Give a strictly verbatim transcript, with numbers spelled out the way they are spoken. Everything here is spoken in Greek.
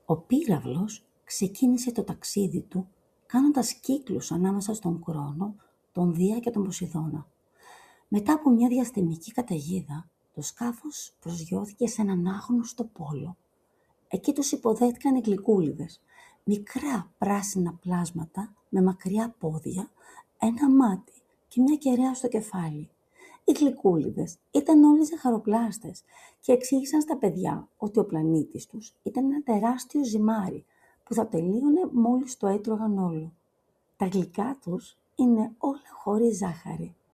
Ο πύραυλος ξεκίνησε το ταξίδι του κάνοντας κύκλους ανάμεσα στον Κρόνο, τον Δία και τον Ποσειδώνα. Μετά από μια διαστημική καταιγίδα, το σκάφος προσγειώθηκε σε έναν άγνωστο πόλο. Εκεί τους υποδέχτηκαν οι γλυκούλιδες, μικρά πράσινα πλάσματα με μακριά πόδια, ένα μάτι και μια κεραία στο κεφάλι. Οι γλυκούλιδες ήταν όλοι ζαχαροπλάστες και εξήγησαν στα παιδιά ότι ο πλανήτης τους ήταν ένα τεράστιο ζυμάρι που θα τελείωνε μόλις το έτρωγαν όλο. Τα γλυκά τους είναι όλα χωρίς ζάχαρη.